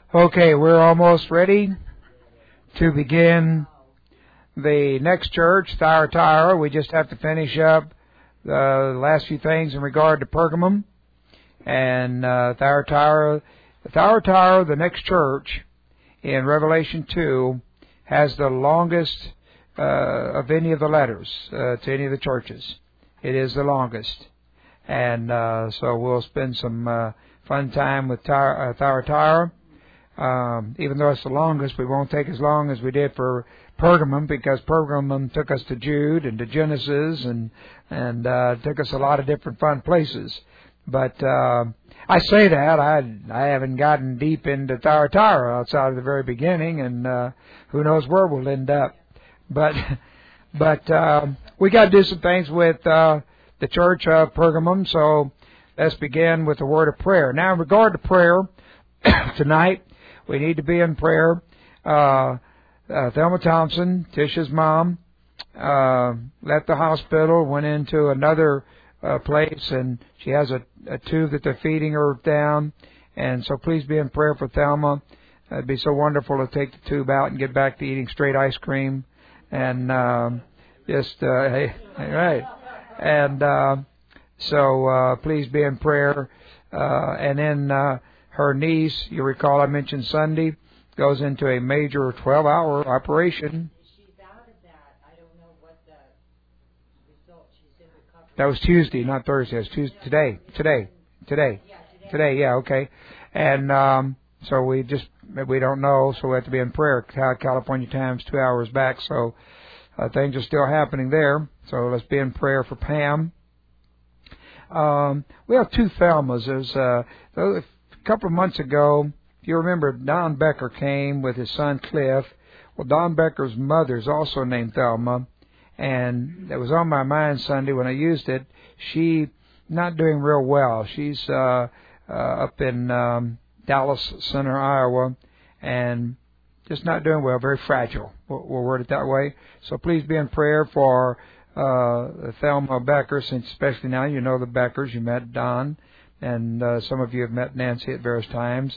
Okay, we're almost ready to begin the next church, Thyatira. We just have to finish up the last few things in regard to Pergamum. And Thyatira, the next church in Revelation 2, has the longest of any of the letters to any of the churches. It is the longest. And so we'll spend some fun time with Thyatira. Even though it's the longest, we won't take as long as we did for Pergamum, because Pergamum took us to Jude and to Genesis and took us a lot of different fun places. But I say that I haven't gotten deep into Thyatira outside of the very beginning, and who knows where we'll end up. But we got to do some things with the church of Pergamum. So let's begin with a word of prayer. Now, in regard to prayer tonight, we need to be in prayer. Thelma Thompson, Tisha's mom, left the hospital, went into another place, and she has a tube that they're feeding her down. And so please be in prayer for Thelma. It'd be so wonderful to take the tube out and get back to eating straight ice cream. And hey, right. And so please be in prayer. And then her niece, you recall I mentioned Sunday, goes into a major 12-hour operation. She's out of that. I don't know what the result. She's in recovery. That was Tuesday, not Thursday. It was Tuesday. Today. Yeah, okay. And so we don't know, so we have to be in prayer. California time's 2 hours back, so things are still happening there. So let's be in prayer for Pam. We have two Thelmas. There's a couple of months ago, if you remember, Don Becker came with his son Cliff. Well, Don Becker's mother is also named Thelma, and it was on my mind Sunday when I used it. She not doing real well. She's up in Dallas Center, Iowa, and just not doing well, very fragile. We'll word it that way. So please be in prayer for Thelma Becker, since especially now you know the Beckers. You met Don, and some of you have met Nancy at various times.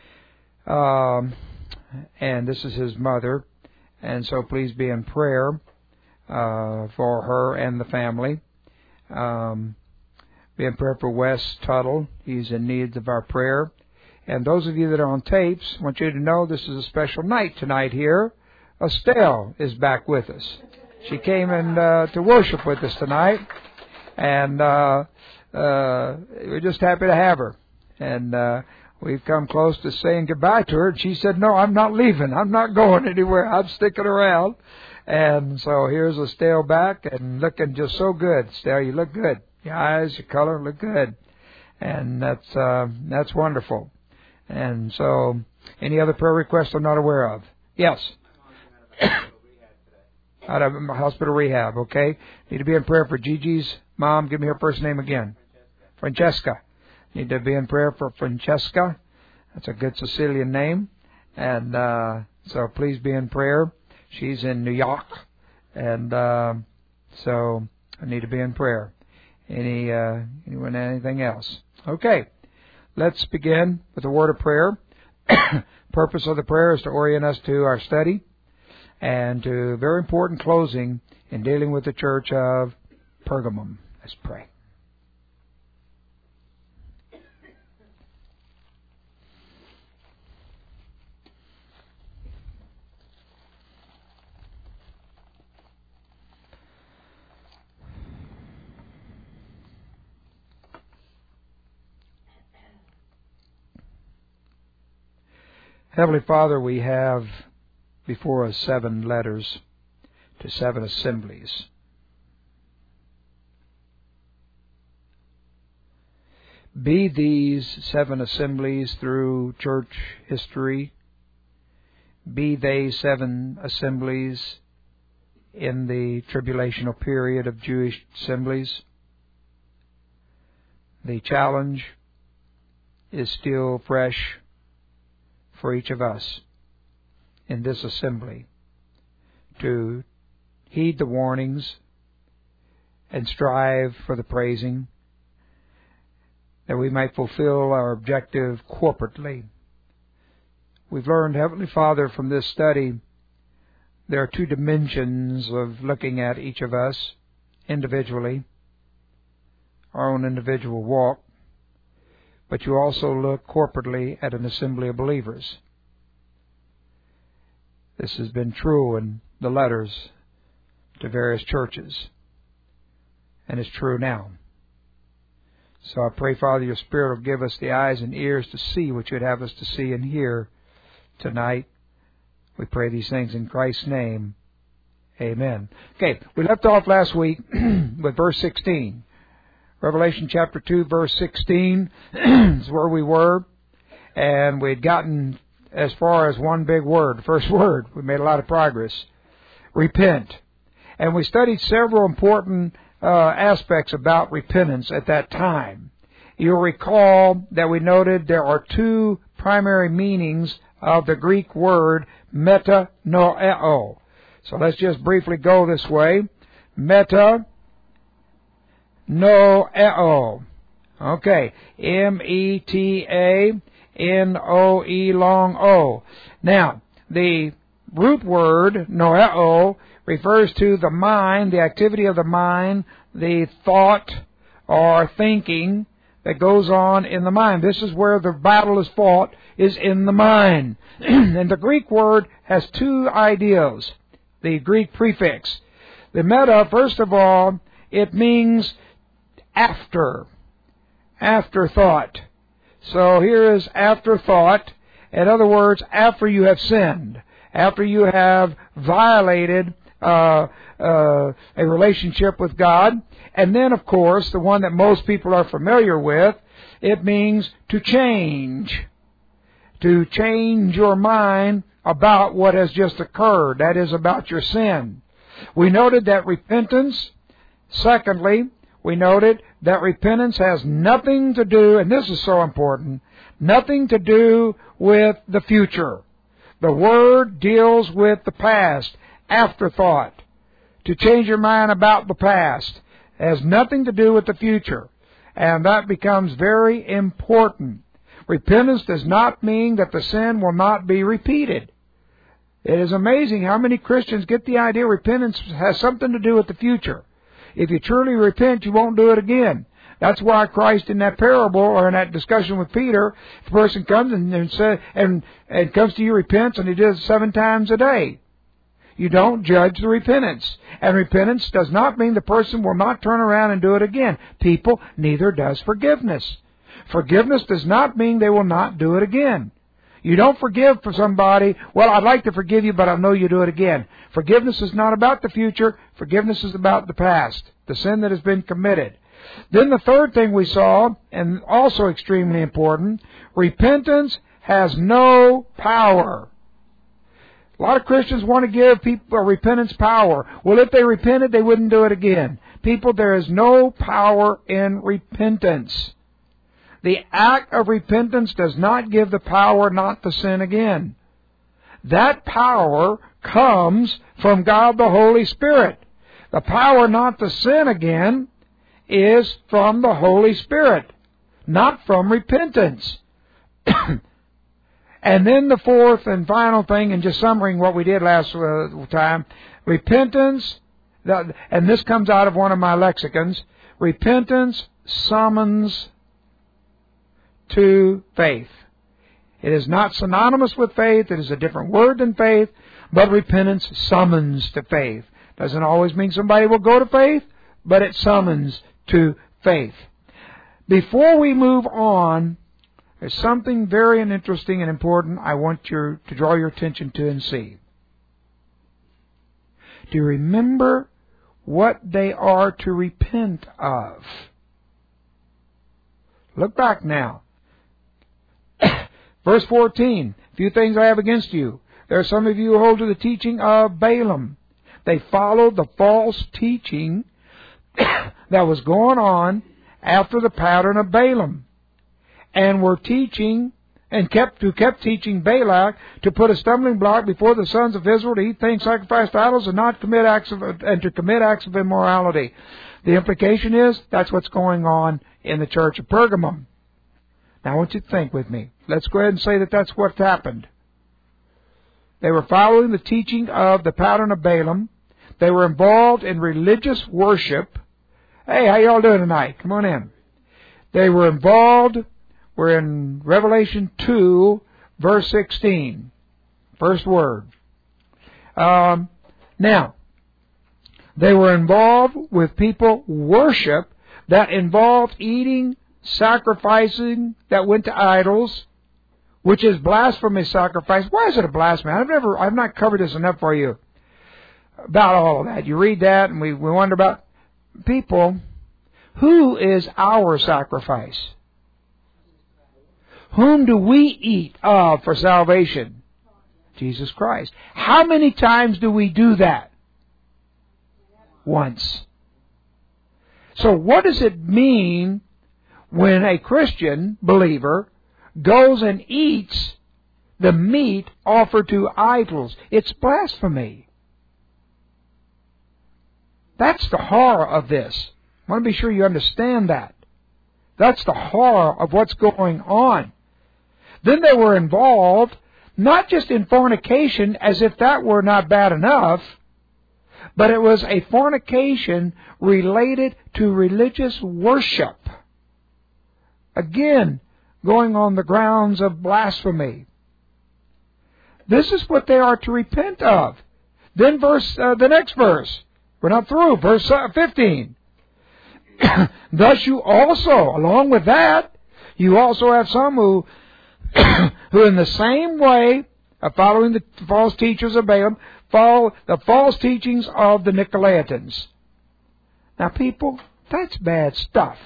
And this is his mother, and so please be in prayer for her and the family. Be in prayer for Wes Tuttle. He's in need of our prayer. And those of you that are on tapes, I want you to know this is a special night tonight here. Estelle is back with us. She came in to worship with us tonight, and we're just happy to have her. And we've come close to saying goodbye to her, and she said, "No, I'm not leaving. I'm not going anywhere. I'm sticking around." And so here's Estelle back and looking just so good. Estelle, you look good. Your eyes, your color look good, and that's wonderful. And so, any other prayer requests I'm not aware of? Yes. Out of hospital rehab, okay. Need to be in prayer for Gigi's mom. Give me her first name again. Francesca. Need to be in prayer for Francesca. That's a good Sicilian name. And so please be in prayer. She's in New York. And so I need to be in prayer. Anyone, anything else? Okay. Let's begin with a word of prayer. Purpose of the prayer is to orient us to our study and to a very important closing in dealing with the church of Pergamum. Let's pray. Heavenly Father, we have before us 7 letters to 7 assemblies. Be these 7 assemblies through church history, be they 7 assemblies in the tribulational period of Jewish assemblies, the challenge is still fresh for each of us in this assembly to heed the warnings and strive for the praising, that we might fulfill our objective corporately we've learned, Heavenly Father, from this study, there are two dimensions of looking at each of us individually, our own individual walk, but you also look corporately at an assembly of believers. This has been true in the letters to various churches, and it's true now. So I pray, Father, your Spirit will give us the eyes and ears to see what you'd have us to see and hear tonight. We pray these things in Christ's name. Amen. Okay, we left off last week with verse 16. Revelation chapter 2, verse 16 is where we were. And we'd gotten as far as one big word, the first word. We made a lot of progress. Repent. And we studied several important aspects about repentance at that time. You'll recall that we noted there are two primary meanings of the Greek word metanoeo. So let's just briefly go this way. Metanoeo. Okay. M-E-T-A-N-O-E long O. Now, the root word, noeo, refers to the mind, the activity of the mind, the thought or thinking that goes on in the mind. This is where the battle is fought, is in the mind. And the Greek word has two ideas, the Greek prefix. The meta, first of all, it means afterthought. So here is afterthought. In other words, after you have sinned, after you have violated a relationship with God. And then, of course, the one that most people are familiar with, it means to change. To change your mind about what has just occurred. That is, about your sin. We noted that repentance, secondly, we noted that repentance has nothing to do, and this is so important, nothing to do with the future. The Word deals with the past, afterthought. To change your mind about the past. It has nothing to do with the future. And that becomes very important. Repentance does not mean that the sin will not be repeated. It is amazing how many Christians get the idea repentance has something to do with the future. If you truly repent, you won't do it again. That's why Christ in that parable or in that discussion with Peter, the person comes and says, and comes to you, repents, and he does it 7 times a day. You don't judge the repentance. And repentance does not mean the person will not turn around and do it again. People, neither does forgiveness. Forgiveness does not mean they will not do it again. You don't forgive for somebody, well, I'd like to forgive you, but I know you do it again. Forgiveness is not about the future. Forgiveness is about the past, the sin that has been committed. Then the third thing we saw, and also extremely important, repentance has no power. A lot of Christians want to give people repentance power. Well, if they repented, they wouldn't do it again. People, there is no power in repentance. The act of repentance does not give the power not to sin again. That power comes from God the Holy Spirit. The power not to sin again is from the Holy Spirit, not from repentance. And then the fourth and final thing, and just summarizing what we did last time, repentance, and this comes out of one of my lexicons, repentance summons to faith. It is not synonymous with faith. It is a different word than faith, but repentance summons to faith. Doesn't always mean somebody will go to faith, but it summons to faith. Before we move on, there's something very interesting and important I want you to draw your attention to and see. Do you remember what they are to repent of? Look back now. Verse 14, few things I have against you. There are some of you who hold to the teaching of Balaam. They followed the false teaching that was going on after the pattern of Balaam, and were teaching and kept teaching Balak to put a stumbling block before the sons of Israel to eat things sacrificed to idols and not commit acts of immorality. The implication is that's what's going on in the church of Pergamum. Now I want you to think with me. Let's go ahead and say that that's what happened. They were following the teaching of the pattern of Balaam. They were involved in religious worship. Hey, how y'all doing tonight? Come on in. They were involved. We're in Revelation 2, verse 16. First word. Now, they were involved with people worship that involved eating, sacrificing, that went to idols, which is blasphemy sacrifice. Why is it a blasphemy? I've not covered this enough for you about all of that. You read that and we wonder about people. Who is our sacrifice? Whom do we eat of for salvation? Jesus Christ. How many times do we do that? Once. So what does it mean when a Christian believer goes and eats the meat offered to idols? It's blasphemy. That's the horror of this. I want to be sure you understand that. That's the horror of what's going on. Then they were involved not just in fornication, as if that were not bad enough, but it was a fornication related to religious worship. Again, going on the grounds of blasphemy. This is what they are to repent of. Then the next verse. We're not through. Verse 15. Thus you also, along with that, you also have some who in the same way of following the false teachers of Balaam, follow the false teachings of the Nicolaitans. Now people, that's bad stuff.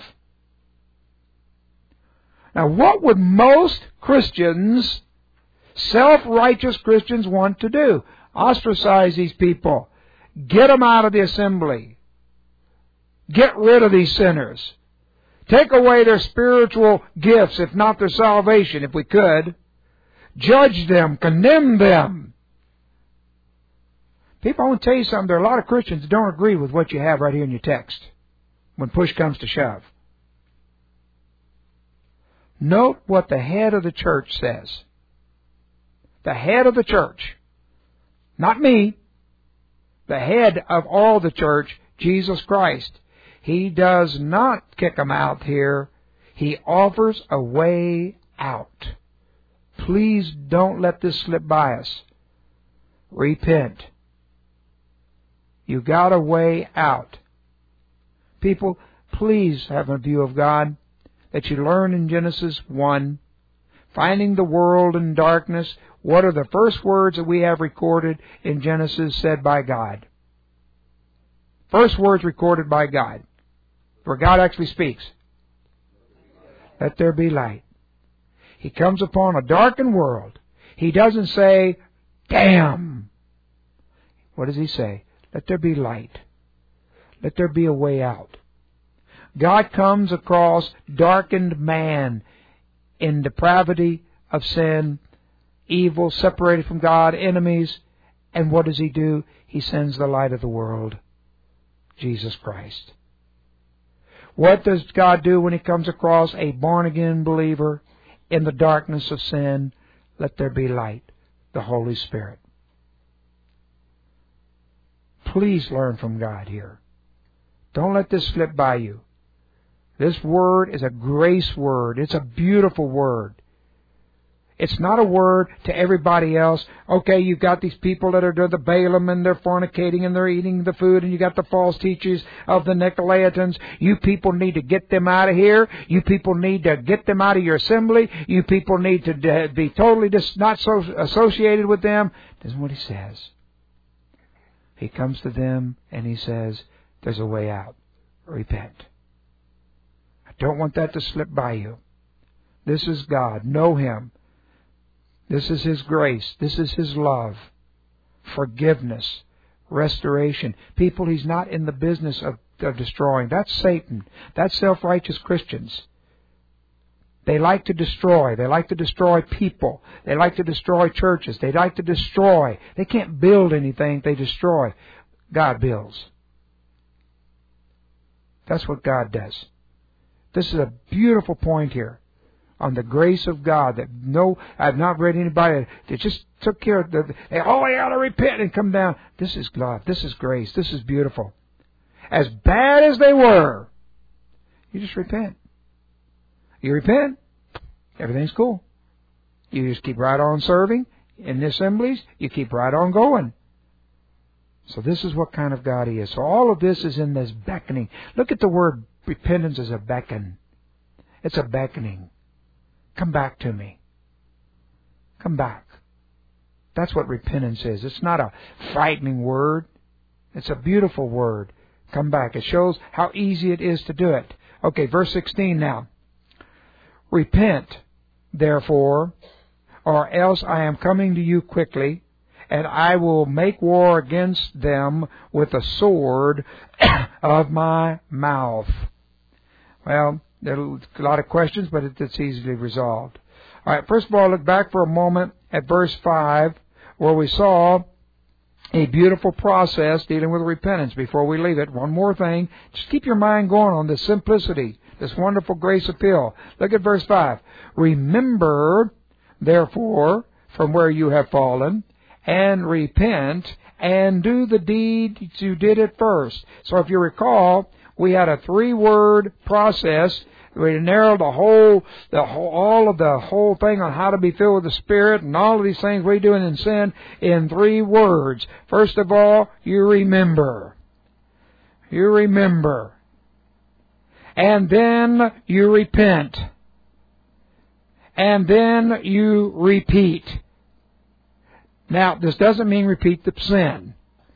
Now what would most Christians, self-righteous Christians, want to do? Ostracize these people. Get them out of the assembly. Get rid of these sinners. Take away their spiritual gifts, if not their salvation, if we could. Judge them, condemn them. People, I want to tell you something. There are a lot of Christians that don't agree with what you have right here in your text when push comes to shove. Note what the head of the church says. The head of the church. Not me. The head of all the church, Jesus Christ. He does not kick them out here. He offers a way out. Please don't let this slip by us. Repent. You got a way out. People, please have a view of God that you learn in Genesis 1. Finding the world in darkness. What are the first words that we have recorded in Genesis said by God? First words recorded by God. Where God actually speaks. Let there be light. He comes upon a darkened world. He doesn't say, damn. What does He say? Let there be light. Let there be a way out. God comes across darkened man in depravity of sin, evil, separated from God, enemies. And what does He do? He sends the light of the world, Jesus Christ. What does God do when He comes across a born-again believer in the darkness of sin? Let there be light, the Holy Spirit. Please learn from God here. Don't let this slip by you. This word is a grace word. It's a beautiful word. It's not a word to everybody else. Okay, you've got these people that are doing the Balaam and they're fornicating and they're eating the food, and you got the false teachers of the Nicolaitans. You people need to get them out of here. You people need to get them out of your assembly. You people need to be totally not so associated with them. This is what He says. He comes to them and He says, there's a way out. Repent. I don't want that to slip by you. This is God. Know Him. This is His grace. This is His love. Forgiveness. Restoration. People, He's not in the business of destroying. That's Satan. That's self-righteous Christians. They like to destroy. They like to destroy people. They like to destroy churches. They like to destroy. They can't build anything. They destroy. God builds. That's what God does. This is a beautiful point here. on the grace of God. That I've not read anybody that just took care of they ought to repent and come down. This is love. This is grace. This is beautiful. As bad as they were, you just repent. You repent, everything's cool. You just keep right on serving in the assemblies. You keep right on going. So this is what kind of God He is. So all of this is in this beckoning. Look at the word repentance as a beckon. It's a beckoning. Come back to me. Come back. That's what repentance is. It's not a frightening word. It's a beautiful word. Come back. It shows how easy it is to do it. Okay, verse 16 now. Repent, therefore, or else I am coming to you quickly, and I will make war against them with the sword of my mouth. Well, there are a lot of questions, but it's easily resolved. All right, first of all, look back for a moment at verse 5, where we saw a beautiful process dealing with repentance. Before we leave it, one more thing. Just keep your mind going on this simplicity, this wonderful grace appeal. Look at verse 5. Remember, therefore, from where you have fallen, and repent, and do the deed you did at first. So if you recall, we had a 3-word process. We narrowed all of the whole thing on how to be filled with the Spirit and all of these things we do in sin in 3 words. First of all, you remember. You remember. And then you repent. And then you repeat. Now, this doesn't mean repeat the sin.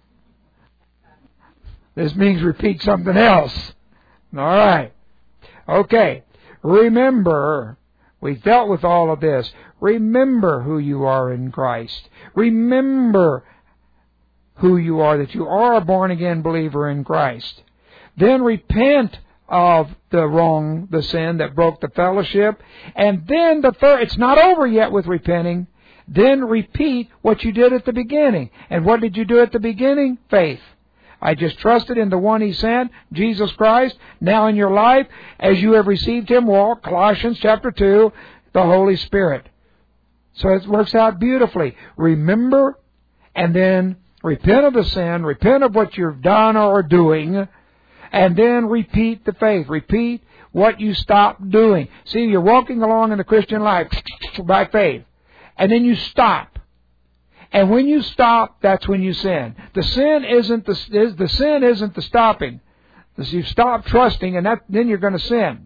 This means repeat something else. All right. Okay. Remember, we dealt with all of this. Remember who you are in Christ. Remember who you are, that you are a born-again believer in Christ. Then repent of the sin that broke the fellowship. And then it's not over yet with repenting. Then repeat what you did at the beginning. And what did you do at the beginning? Faith. I just trusted in the one He sent, Jesus Christ. Now in your life, as you have received Him, walk, Colossians chapter 2, the Holy Spirit. So it works out beautifully. Remember, and then repent of the sin, repent of what you've done or are doing, and then repeat the faith. Repeat what you stopped doing. See, you're walking along in the Christian life by faith. And then you stop. And when you stop, that's when you sin. The sin isn't the stopping. You stop trusting, and then you're going to sin.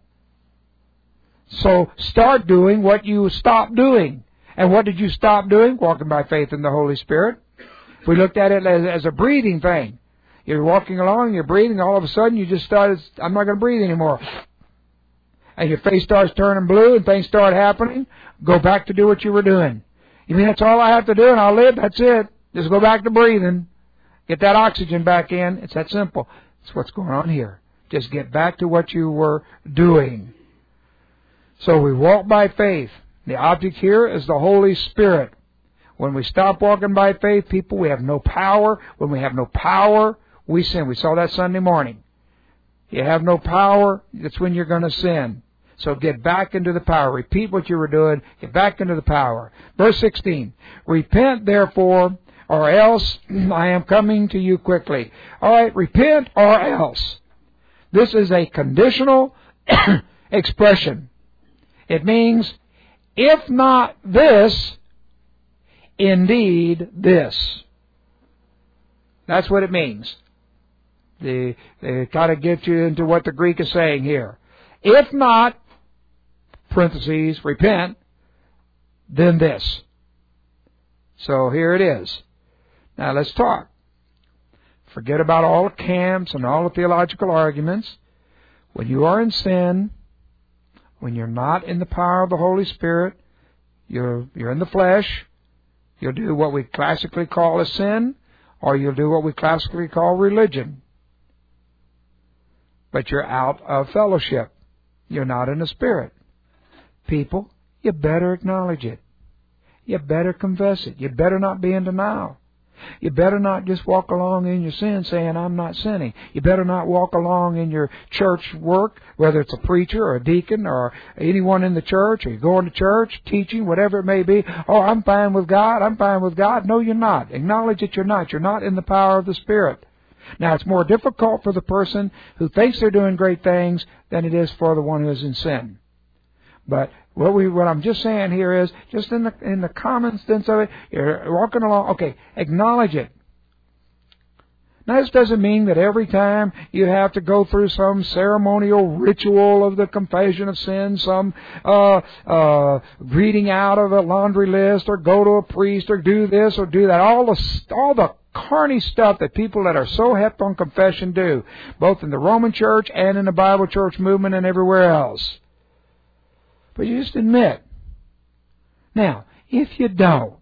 So start doing what you stopped doing. And what did you stop doing? Walking by faith in the Holy Spirit. If we looked at it as a breathing thing, you're walking along, you're breathing, all of a sudden you just started, I'm not going to breathe anymore. And your face starts turning blue and things start happening. Go back to do what you were doing. You mean that's all I have to do and I'll live? That's it. Just go back to breathing. Get that oxygen back in. It's that simple. That's what's going on here. Just get back to what you were doing. So we walk by faith. The object here is the Holy Spirit. When we stop walking by faith, people, we have no power. When we have no power, we sin. We saw that Sunday morning. You have no power, that's when you're going to sin. So get back into the power. Repeat what you were doing. Get back into the power. Verse 16. Repent, therefore, or else I am coming to you quickly. All right, repent or else. This is a conditional expression. It means, if not this, indeed this. That's what it means. They kind of get you into what the Greek is saying here. If not, parentheses, repent, then this. So here it is. Now let's talk. Forget about all the camps and all the theological arguments. When you are in sin, when you're not in the power of the Holy Spirit, you're in the flesh, you'll do what we classically call a sin, or you'll do what we classically call religion. But you're out of fellowship. You're not in the Spirit. People, you better acknowledge it. You better confess it. You better not be in denial. You better not just walk along in your sin saying, I'm not sinning. You better not walk along in your church work, whether it's a preacher or a deacon or anyone in the church, or you're going to church, teaching, whatever it may be. Oh, I'm fine with God. I'm fine with God. No, you're not. Acknowledge that you're not. You're not in the power of the Spirit. Now, it's more difficult for the person who thinks they're doing great things than it is for the one who is in sin. But what I'm just saying here is, just in the common sense of it, you're walking along, okay, acknowledge it. Now, this doesn't mean that every time you have to go through some ceremonial ritual of the confession of sin, some reading out of a laundry list, or go to a priest, or do this or do that. All the carny stuff that people that are so hepped on confession do, both in the Roman Church and in the Bible Church movement and everywhere else. But you just admit. Now, if you don't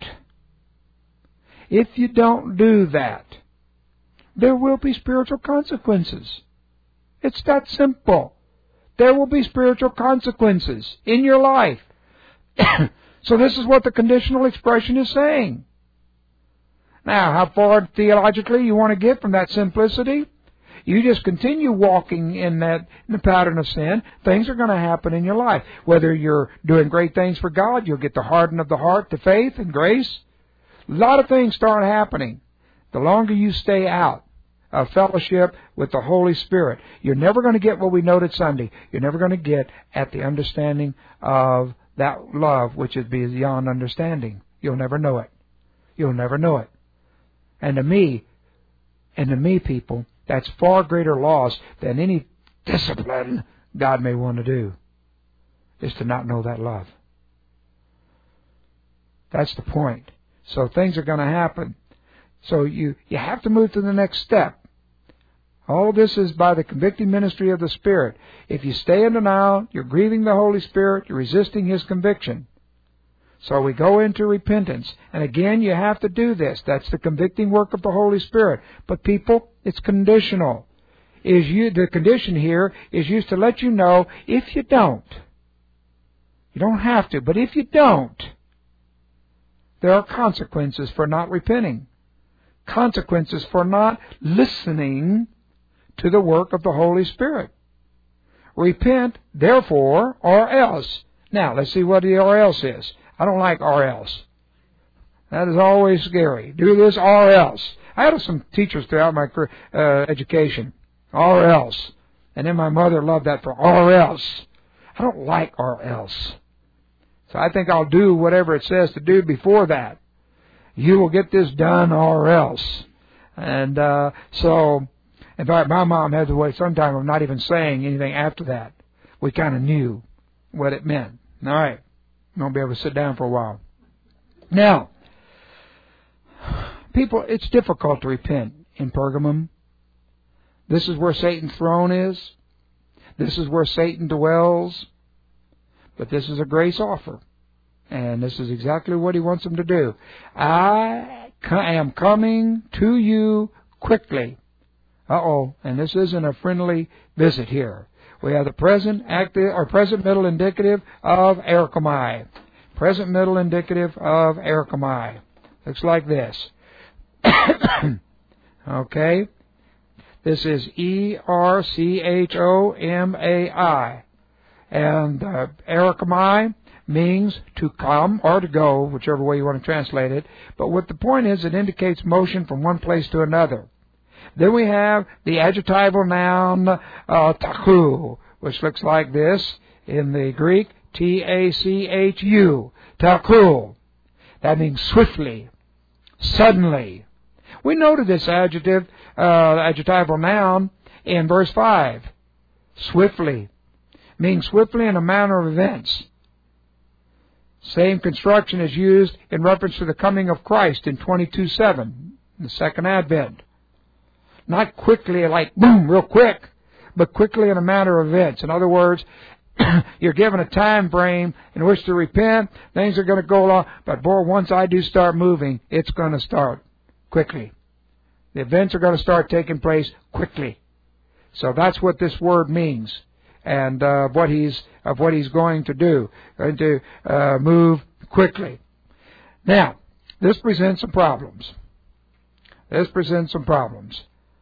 do that, there will be spiritual consequences. It's that simple. There will be spiritual consequences in your life. So this is what the conditional expression is saying. Now, how far theologically you want to get from that simplicity? You just continue walking in the pattern of sin, things are going to happen in your life. Whether you're doing great things for God, you'll get the harden of the heart to faith and grace. A lot of things start happening. The longer you stay out of fellowship with the Holy Spirit, you're never going to get what we noted Sunday. You're never going to get at the understanding of that love which is beyond understanding. You'll never know it. You'll never know it. And to me, people, that's far greater loss than any discipline God may want to do, is to not know that love. That's the point. So things are going to happen. So you have to move to the next step. All this is by the convicting ministry of the Spirit. If you stay in denial, you're grieving the Holy Spirit, you're resisting His conviction. So we go into repentance. And again, you have to do this. That's the convicting work of the Holy Spirit. But people, it's conditional. The condition here is used to let you know, if you don't have to, but if you don't, there are consequences for not repenting. Consequences for not listening to the work of the Holy Spirit. Repent, therefore, or else. Now, let's see what the or else is. I don't like or else. That is always scary. Do this or else. I had some teachers throughout my education. Or else. And then my mother loved that for or else. I don't like or else. So I think I'll do whatever it says to do before that. You will get this done or else. And so, in fact, my mom had the way sometime of not even saying anything after that. We kind of knew what it meant. All right. Won't be able to sit down for a while. Now, people, it's difficult to repent in Pergamum. This is where Satan's throne is. This is where Satan dwells. But this is a grace offer. And this is exactly what he wants them to do. I am coming to you quickly. And this isn't a friendly visit here. We have the present middle indicative of erchomai. Present middle indicative of erchomai. Looks like this. Okay? This is erchomai. And erchomai means to come or to go, whichever way you want to translate it. But what the point is, it indicates motion from one place to another. Then we have the adjectival noun tachu, which looks like this in the Greek, T-A-C-H-U, tachu. That means swiftly, suddenly. We noted this adjectival noun in verse 5. Swiftly, means swiftly in a manner of events. Same construction is used in reference to the coming of Christ in 22:7, the second advent. Not quickly, like boom, real quick, but quickly in a matter of events. In other words, you're given a time frame in which to repent. Things are going to go along. But boy, once I do start moving, it's going to start quickly. The events are going to start taking place quickly. So that's what this word means, and what he's going to do, going to move quickly. Now, this presents some problems. This presents some problems.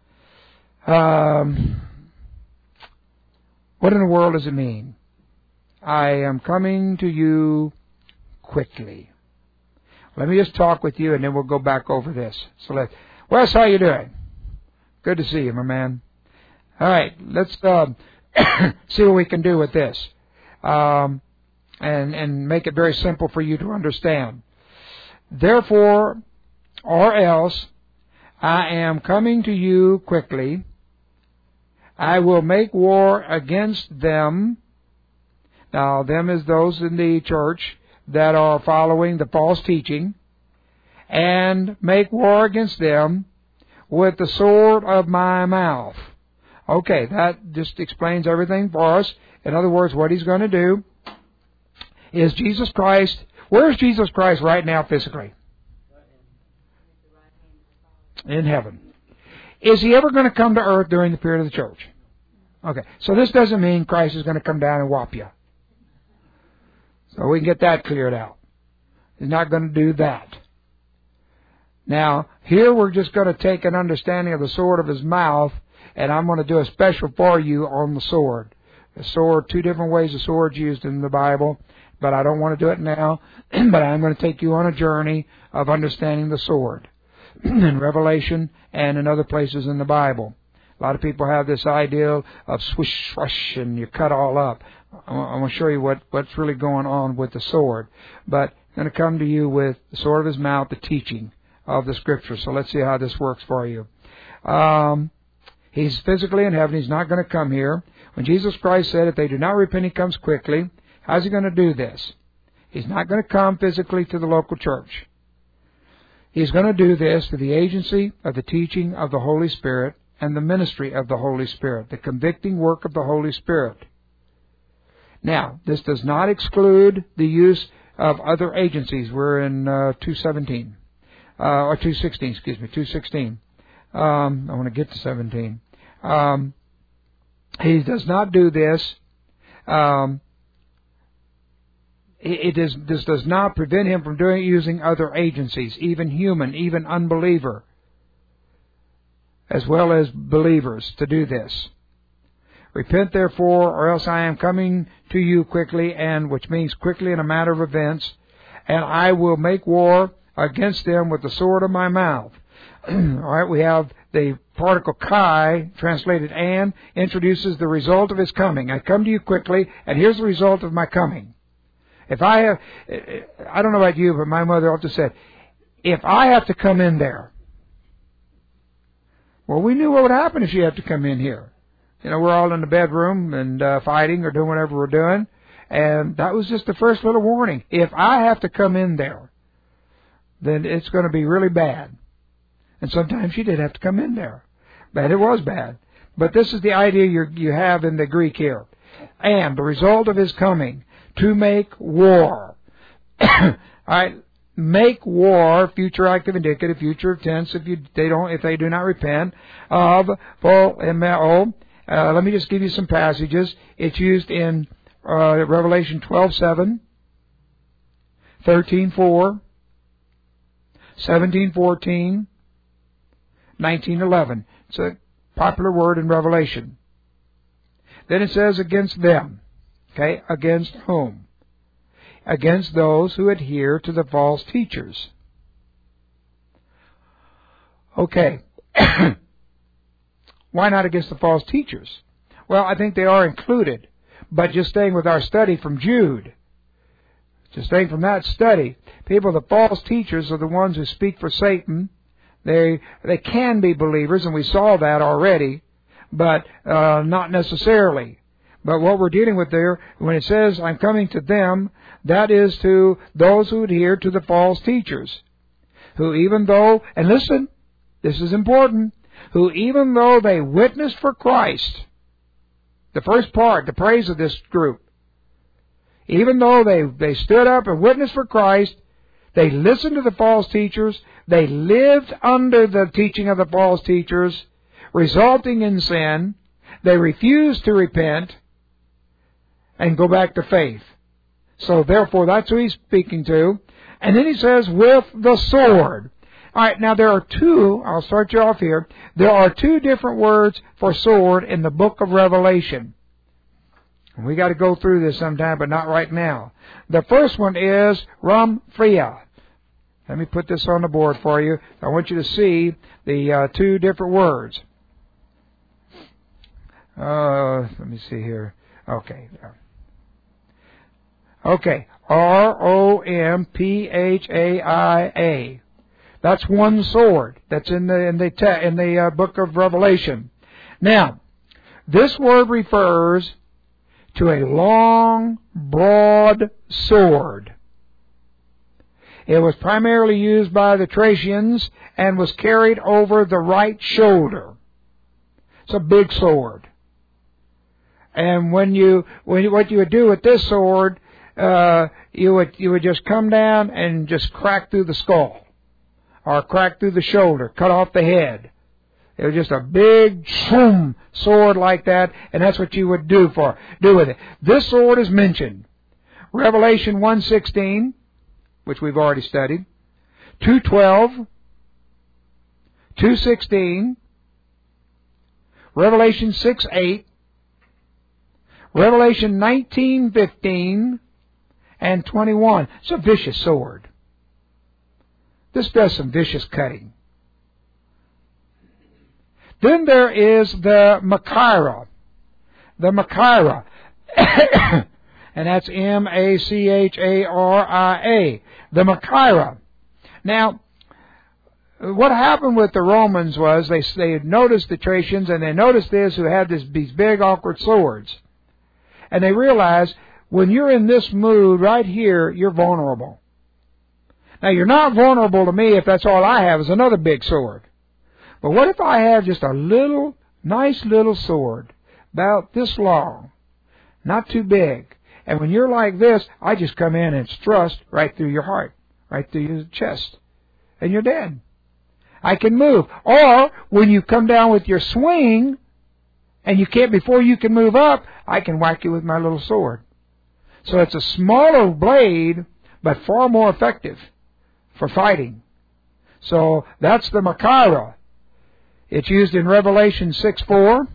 What in the world does it mean? I am coming to you quickly. Let me just talk with you, and then we'll go back over this. So Wes, how you doing? Good to see you, my man. All right, let's see what we can do with this, and make it very simple for you to understand. Therefore, or else, I am coming to you quickly. I will make war against them. Now, them is those in the church that are following the false teaching, and make war against them with the sword of my mouth. Okay, that just explains everything for us. In other words, what he's going to do is Jesus Christ. Where's Jesus Christ right now physically? In heaven. Is he ever going to come to earth during the period of the church? Okay, so this doesn't mean Christ is going to come down and whop you. So we can get that cleared out. He's not going to do that. Now, here we're just going to take an understanding of the sword of his mouth, and I'm going to do a special for you on the sword. The sword, two different ways the sword's used in the Bible, but I don't want to do it now. But I'm going to take you on a journey of understanding the sword in Revelation and in other places in the Bible. A lot of people have this idea of swish, swish, and you cut all up. I want to show you what's really going on with the sword. But I'm going to come to you with the sword of his mouth, the teaching of the Scripture. So let's see how this works for you. He's physically in heaven. He's not going to come here. When Jesus Christ said, if they do not repent, he comes quickly. How's he going to do this? He's not going to come physically to the local church. He's going to do this through the agency of the teaching of the Holy Spirit and the ministry of the Holy Spirit, the convicting work of the Holy Spirit. Now, this does not exclude the use of other agencies. We're in 2:17, or 2:16, excuse me, 2:16. I want to get to 17. He does not do this. This does not prevent him from using other agencies, even human, even unbeliever, as well as believers, to do this. Repent therefore, or else I am coming to you quickly, and which means quickly in a matter of events, and I will make war against them with the sword of my mouth. All right, we have the particle kai, translated and, introduces the result of his coming. I come to you quickly, and here's the result of my coming. I don't know about you, but my mother often said, if I have to come in there. Well, we knew what would happen if she had to come in here. You know, we're all in the bedroom and fighting or doing whatever we're doing. And that was just the first little warning. If I have to come in there, then it's going to be really bad. And sometimes she did have to come in there. But it was bad. But this is the idea you have in the Greek here. And the result of his coming, to make war. All right, make war, future active indicative, future tense, if they do not repent, of full MO. Let me just give you some passages. It's used in Revelation 12:7, 13:4, 17:14, 19:11. It's a popular word in Revelation. Then it says against them. Okay, against whom? Against those who adhere to the false teachers. Okay. Why not against the false teachers? Well, I think they are included. But just staying with our study from Jude, just staying from that study, the false teachers are the ones who speak for Satan. They can be believers, and we saw that already, but not necessarily. But what we're dealing with there, when it says, I'm coming to them, that is to those who adhere to the false teachers, who even though, and listen, this is important, who even though they witnessed for Christ, the first part, the praise of this group, even though they stood up and witnessed for Christ, they listened to the false teachers, they lived under the teaching of the false teachers, resulting in sin, they refused to repent, and go back to faith. So therefore, that's who he's speaking to. And then he says, with the sword. All right, now there are two, I'll start you off here. There are two different words for sword in the book of Revelation. And we got to go through this sometime, but not right now. The first one is Ramphia. Let me put this on the board for you. I want you to see the two different words. Let me see here. Okay. Okay. Romphia. That's one sword. That's in the book of Revelation. Now, this word refers to a long, broad sword. It was primarily used by the Thracians and was carried over the right shoulder. It's a big sword. And what you would do with this sword, you would just come down and just crack through the skull, or crack through the shoulder, cut off the head. It was just a big sword like that, and that's what you would do with it. This sword is mentioned. Revelation 1:16, which we've already studied, 2:12, 2:16, Revelation 6:8, Revelation 19:15, and 21. It's a vicious sword. This does some vicious cutting. Then there is the Machaira. The Machaira. And that's Macharia. The Machaira. Now, what happened with the Romans was they noticed the Thracians, and they noticed this, who had these big awkward swords. And they realized, when you're in this mood right here, you're vulnerable. Now, you're not vulnerable to me if that's all I have is another big sword. But what if I have just a nice little sword, about this long, not too big, and when you're like this, I just come in and thrust right through your heart, right through your chest, and you're dead. I can move. Or, when you come down with your swing, and before you can move up, I can whack you with my little sword. So it's a smaller blade, but far more effective for fighting. So that's the Machaira. It's used in Revelation 6:4,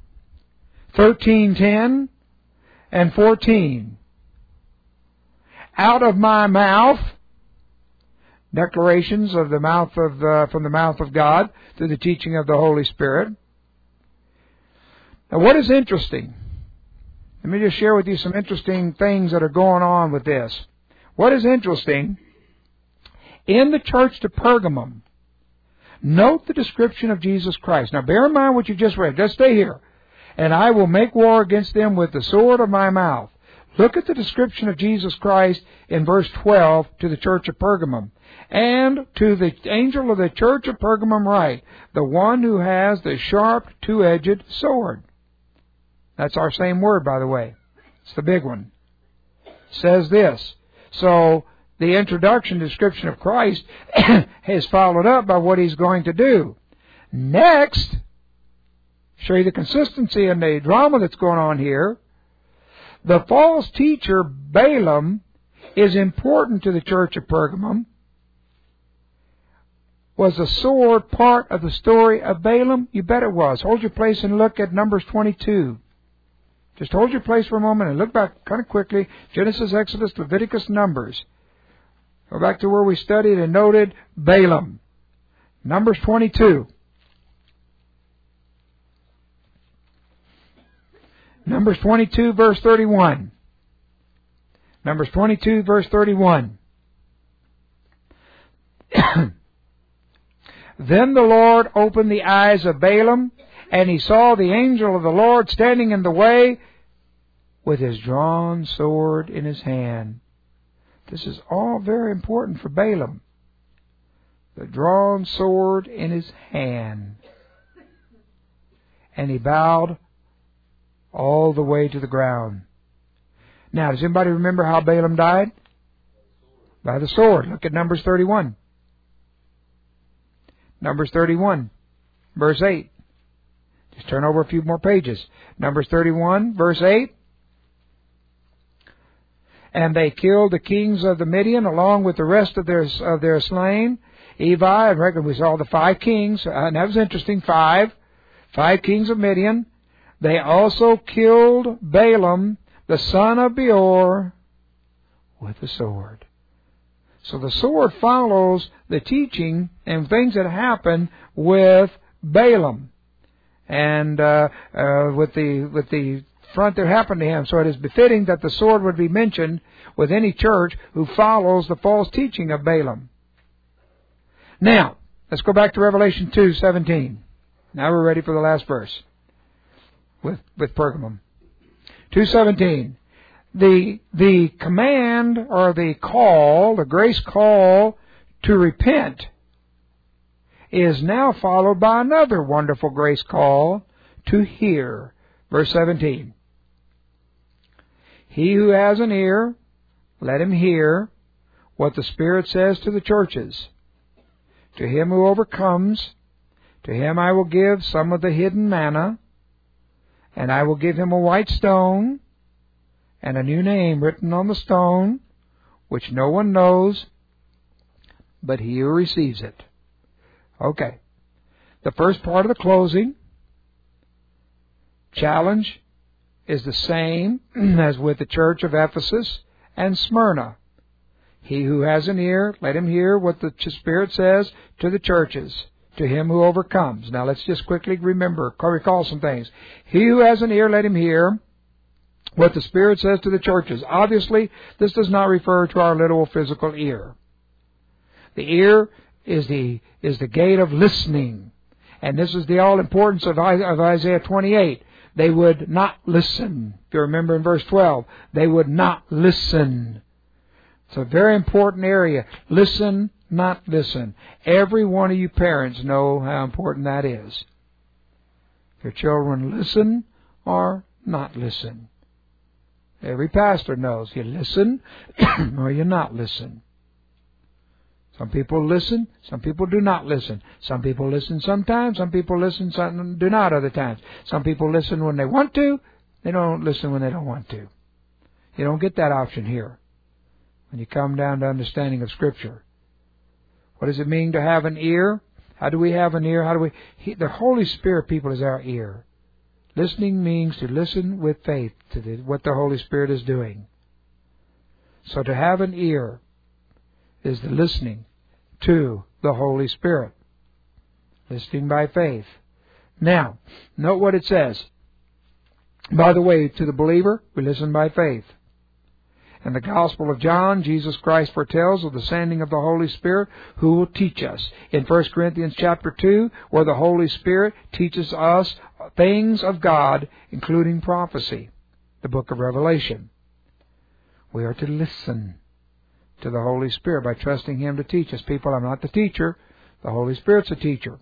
13:10, and 14. Out of my mouth, declarations of the mouth from the mouth of God through the teaching of the Holy Spirit. Now, what is interesting? Let me just share with you some interesting things that are going on with this. What is interesting? In the church to Pergamum, note the description of Jesus Christ. Now, bear in mind what you just read. Just stay here. And I will make war against them with the sword of my mouth. Look at the description of Jesus Christ in verse 12 to the church of Pergamum. And to the angel of the church of Pergamum write, the one who has the sharp two-edged sword. That's our same word, by the way. It's the big one. Says this. So, the introduction description of Christ is followed up by what He's going to do. Next, show you the consistency in the drama that's going on here. The false teacher, Balaam, is important to the church of Pergamum. Was the sword part of the story of Balaam? You bet it was. Hold your place and look at Numbers 22. Just hold your place for a moment and look back kind of quickly. Genesis, Exodus, Leviticus, Numbers. Go back to where we studied and noted Balaam. Numbers 22. Numbers 22, verse 31. Numbers 22, verse 31. Then the Lord opened the eyes of Balaam, and he saw the angel of the Lord standing in the way with his drawn sword in his hand. This is all very important for Balaam. The drawn sword in his hand. And he bowed all the way to the ground. Now, does anybody remember how Balaam died? By the sword. Look at Numbers 31. Numbers 31, verse 8. Just turn over a few more pages. Numbers 31, verse 8. And they killed the kings of the Midian along with the rest of their slain Evi, I reckon we saw the 5 kings, and that was interesting, 5 kings of Midian. They also killed Balaam, the son of Beor, with the sword. So the sword follows the teaching and things that happen with Balaam, and with the front that happened to him. So it is befitting that the sword would be mentioned with any church who follows the false teaching of Balaam. Now, let's go back to Revelation 2:17. Now we're ready for the last verse with Pergamum. 2:17. The command or the call, the grace call to repent, is now followed by another wonderful grace call to hear. Verse 17. He who has an ear, let him hear what the Spirit says to the churches. To him who overcomes, to him I will give some of the hidden manna, and I will give him a white stone, and a new name written on the stone, which no one knows but he who receives it. Okay. The first part of the closing challenge is the same as with the church of Ephesus and Smyrna. He who has an ear, let him hear what the Spirit says to the churches, to him who overcomes. Now let's just quickly recall some things. He who has an ear, let him hear what the Spirit says to the churches. Obviously, this does not refer to our literal physical ear. The ear is the gate of listening. And this is the all-importance of Isaiah 28. They would not listen. If you remember in verse 12, they would not listen. It's a very important area. Listen, not listen. Every one of you parents know how important that is. Your children listen or not listen. Every pastor knows you listen or you not listen. Some people listen, some people do not listen. Some people listen sometimes, some people listen, some do not other times. Some people listen when they want to, they don't listen when they don't want to. You don't get that option here when you come down to understanding of Scripture. What does it mean to have an ear? How do we have an ear? The Holy Spirit, people, is our ear. Listening means to listen with faith to what the Holy Spirit is doing. So to have an ear is the listening to the Holy Spirit. Listening by faith. Now, note what it says. By the way, to the believer, we listen by faith. In the Gospel of John, Jesus Christ foretells of the sending of the Holy Spirit who will teach us. In 1 Corinthians chapter 2, where the Holy Spirit teaches us things of God, including prophecy, the book of Revelation. We are to listen to the Holy Spirit by trusting Him to teach us. People, I'm not the teacher. The Holy Spirit's the teacher.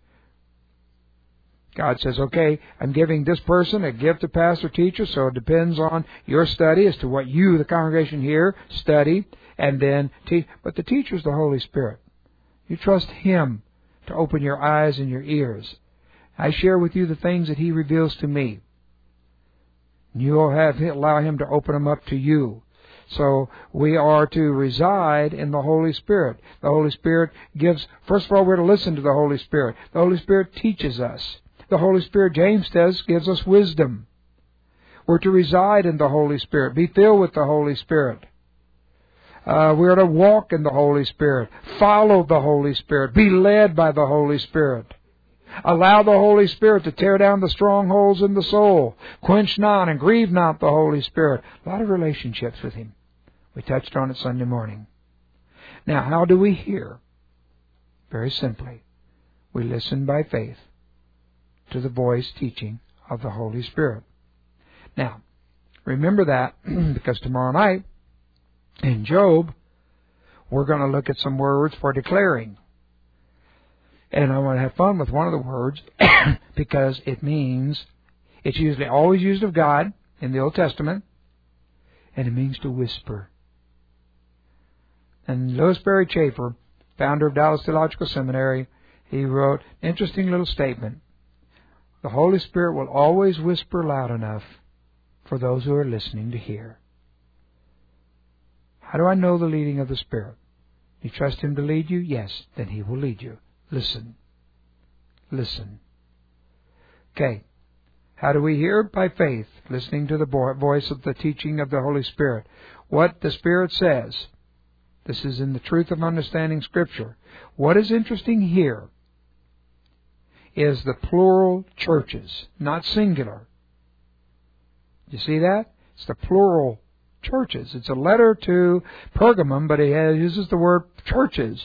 God says, okay, I'm giving this person a gift of pastor teacher, so it depends on your study as to what you, the congregation here, study, and then teach. But the teacher's the Holy Spirit. You trust Him to open your eyes and your ears. I share with you the things that He reveals to me. You allow Him to open them up to you. So we are to reside in the Holy Spirit. The Holy Spirit gives, first of all, we're to listen to the Holy Spirit. The Holy Spirit teaches us. The Holy Spirit, James says, gives us wisdom. We're to reside in the Holy Spirit, be filled with the Holy Spirit. We're to walk in the Holy Spirit, follow the Holy Spirit, be led by the Holy Spirit. Allow the Holy Spirit to tear down the strongholds in the soul. Quench not and grieve not the Holy Spirit. A lot of relationships with Him. We touched on it Sunday morning. Now, how do we hear? Very simply, we listen by faith to the voice teaching of the Holy Spirit. Now, remember that because tomorrow night in Job, we're going to look at some words for declaring. And I want to have fun with one of the words because it means, it's usually always used of God in the Old Testament, and it means to whisper. And Louis Berry Chafer, founder of Dallas Theological Seminary, he wrote an interesting little statement. The Holy Spirit will always whisper loud enough for those who are listening to hear. How do I know the leading of the Spirit? You trust Him to lead you? Yes. Then He will lead you. Listen. Listen. Okay. How do we hear? By faith, listening to the voice of the teaching of the Holy Spirit. What the Spirit says. This is in the truth of understanding Scripture. What is interesting here is the plural churches, not singular. You see that? It's the plural churches. It's a letter to Pergamum, but it uses the word churches.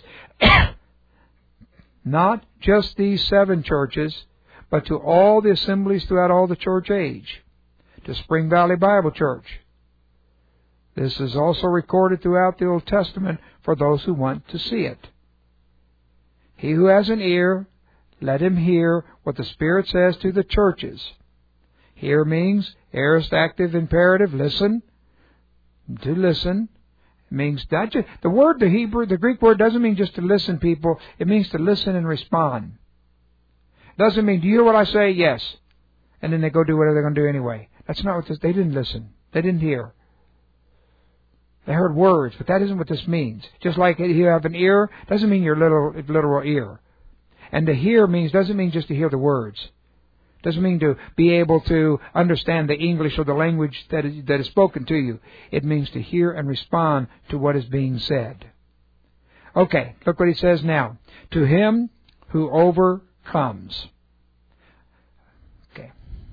Not just these 7 churches, but to all the assemblies throughout all the church age. To Spring Valley Bible Church. This is also recorded throughout the Old Testament for those who want to see it. He who has an ear, let him hear what the Spirit says to the churches. Hear means aorist active imperative, listen. To listen. It means not just, the Greek word doesn't mean just to listen, people. It means to listen and respond. Doesn't mean, do you hear what I say? Yes. And then they go do whatever they're going to do anyway. That's not what this, they didn't listen. They didn't hear. They heard words, but that isn't what this means. Just like you have an ear, doesn't mean your literal ear. And to hear doesn't mean just to hear the words. Doesn't mean to be able to understand the English or the language that is spoken to you. It means to hear and respond to what is being said. Okay, look what he says now. To him who overcomes. Okay.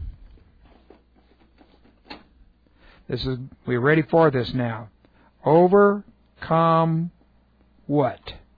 We're ready for this now. Overcome what?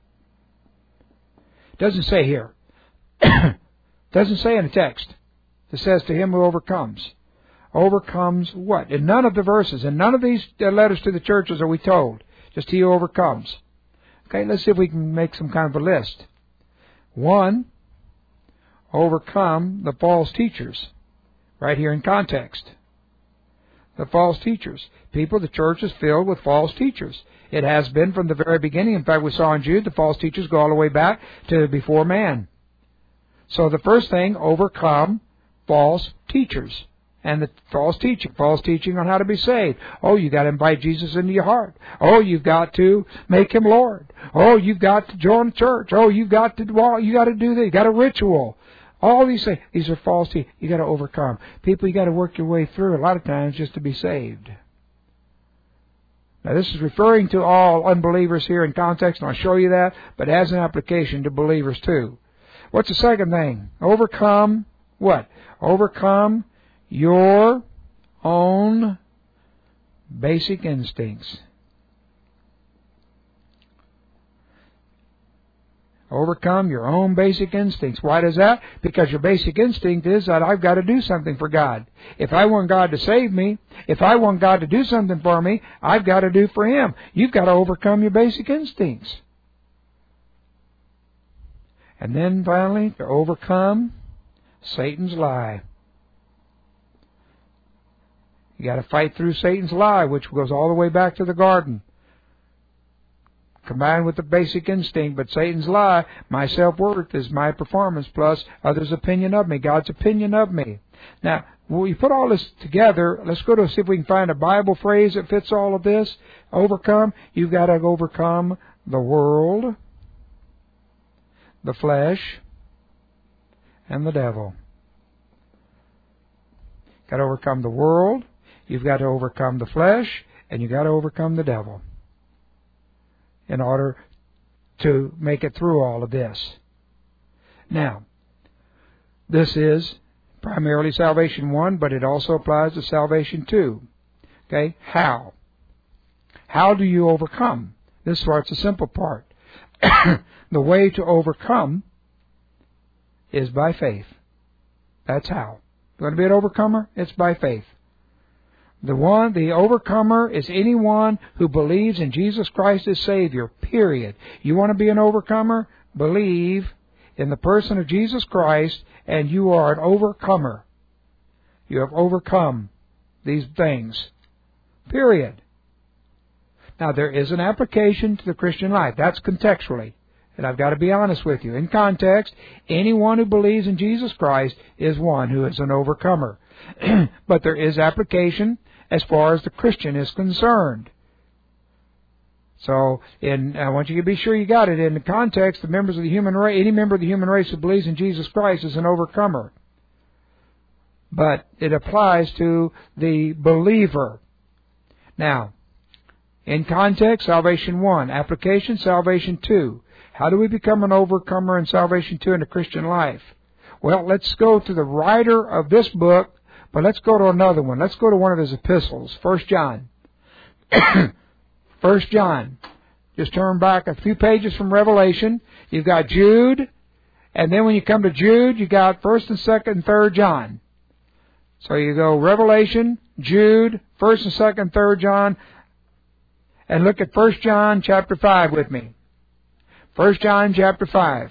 Doesn't say here. Doesn't say in the text. It says to him who overcomes. Overcomes what? In none of the verses, in none of these letters to the churches are we told. Just he who overcomes. Okay, let's see if we can make some kind of a list. 1, overcome the false teachers. Right here in context. The false teachers. The church is filled with false teachers. It has been from the very beginning. In fact, we saw in Jude, the false teachers go all the way back to before man. So the first thing, overcome false teachers. And the false teaching on how to be saved. Oh, you got to invite Jesus into your heart. Oh, you've got to make Him Lord. Oh, you've got to join the church. Oh, you got to do that. You got a ritual. All these things, these are false teaching. You got to overcome. People, you got to work your way through a lot of times just to be saved. Now, this is referring to all unbelievers here in context, and I'll show you that, but it has an application to believers too. What's the second thing? Overcome what? Overcome your own basic instincts. Overcome your own basic instincts. Why does that? Because your basic instinct is that I've got to do something for God. If I want God to save me, if I want God to do something for me, I've got to do for Him. You've got to overcome your basic instincts. And then finally, to overcome Satan's lie. You got to fight through Satan's lie, which goes all the way back to the garden. Combined with the basic instinct, but Satan's lie, my self-worth is my performance plus others' opinion of me, God's opinion of me. Now, when we put all this together, let's go to see if we can find a Bible phrase that fits all of this. Overcome, you've got to overcome the world, the flesh, and the devil. Got to overcome the world, you've got to overcome the flesh, and you've got to overcome the devil in order to make it through all of this. Now, this is primarily Salvation 1, but it also applies to Salvation 2. Okay? How? How do you overcome? This part's the simple part. The way to overcome is by faith. That's how. You want to be an overcomer? It's by faith. The overcomer is anyone who believes in Jesus Christ as Savior, period. You want to be an overcomer? Believe in the person of Jesus Christ, and you are an overcomer. You have overcome these things, period. Now, there is an application to the Christian life. That's contextually. And I've got to be honest with you. In context, anyone who believes in Jesus Christ is one who is an overcomer. But there is application as far as the Christian is concerned. So, I want you to be sure you got it. In the context, the members of the human race, any member of the human race who believes in Jesus Christ is an overcomer. But it applies to the believer. Now, in context, salvation 1. Application, salvation 2. How do we become an overcomer in salvation 2 in the Christian life? Well, let's go to the writer of this book, but let's go to another one. Let's go to one of his epistles, 1 John. 1 John. Just turn back a few pages from Revelation. You've got Jude, and then when you come to Jude, you got 1st and 2nd and 3rd John. So you go Revelation, Jude, 1st and 2nd and 3rd John, and look at 1 John chapter 5 with me. 1 John chapter 5.